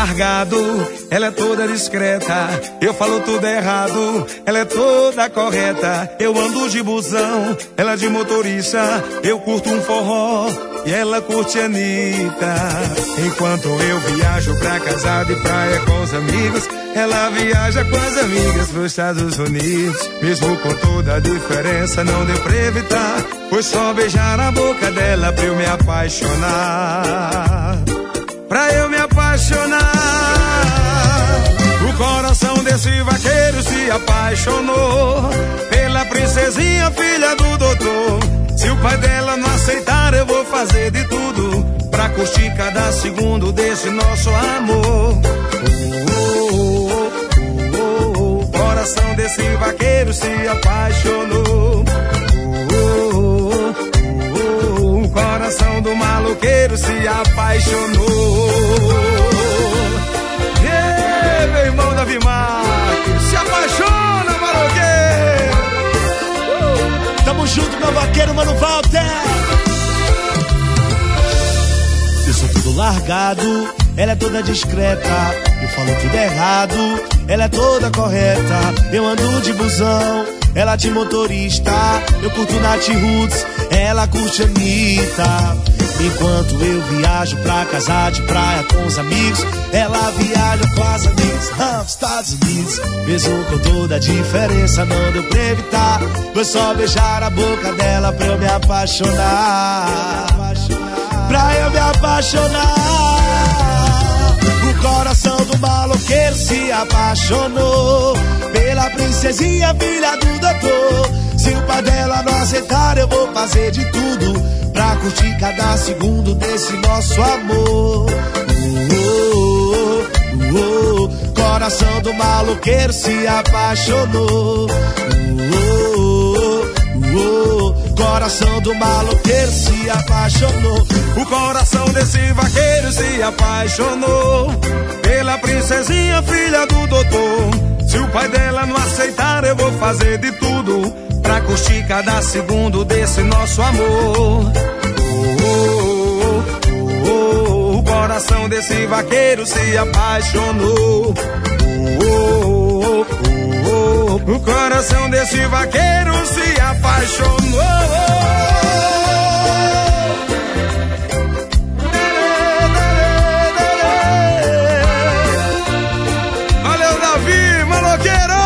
largado, ela é toda discreta. Eu falo tudo errado, ela é toda correta. Eu ando de busão, ela de motorista. Eu curto um forró e ela curte Anitta. Enquanto eu viajo pra casa de praia com os amigos, ela viaja com as amigas pros Estados Unidos. Mesmo com toda a diferença, não deu pra evitar. Foi só beijar a boca dela pra eu me apaixonar. Pra eu me apaixonar. O coração desse vaqueiro se apaixonou pela princesinha, filha do doutor. Se o pai dela não aceitar, eu vou fazer de tudo pra curtir cada segundo desse nosso amor. O coração desse vaqueiro se apaixonou. O coração do maloqueiro se apaixonou. Ei, meu irmão Davi Marques, se apaixona, maloqueiro. Tamo junto, meu vaqueiro, mano Walter. Eu sou tudo largado, ela é toda discreta. Eu falo tudo errado, ela é toda correta. Eu ando de busão, ela de motorista. Eu curto Nath Roots, ela curte Anitta. Enquanto eu viajo pra casa de praia com os amigos, ela viaja com as amigas nos Estados Unidos. Mesmo com toda a diferença, não deu pra evitar. Foi só beijar a boca dela pra eu me apaixonar. Pra eu me apaixonar. O coração do maloqueiro se apaixonou pela princesinha, filha do doutor. Se o pai dela não aceitar, eu vou fazer de tudo pra curtir cada segundo desse nosso amor. Coração do maloqueiro se apaixonou. Coração do maloqueiro se apaixonou. O coração desse vaqueiro se apaixonou pela princesinha, filha do doutor. Se o pai dela não aceitar, eu vou fazer de tudo pra curtir cada segundo desse nosso amor. O coração desse vaqueiro se apaixonou. O coração desse vaqueiro se apaixonou. Valeu, Davi, maloqueiro!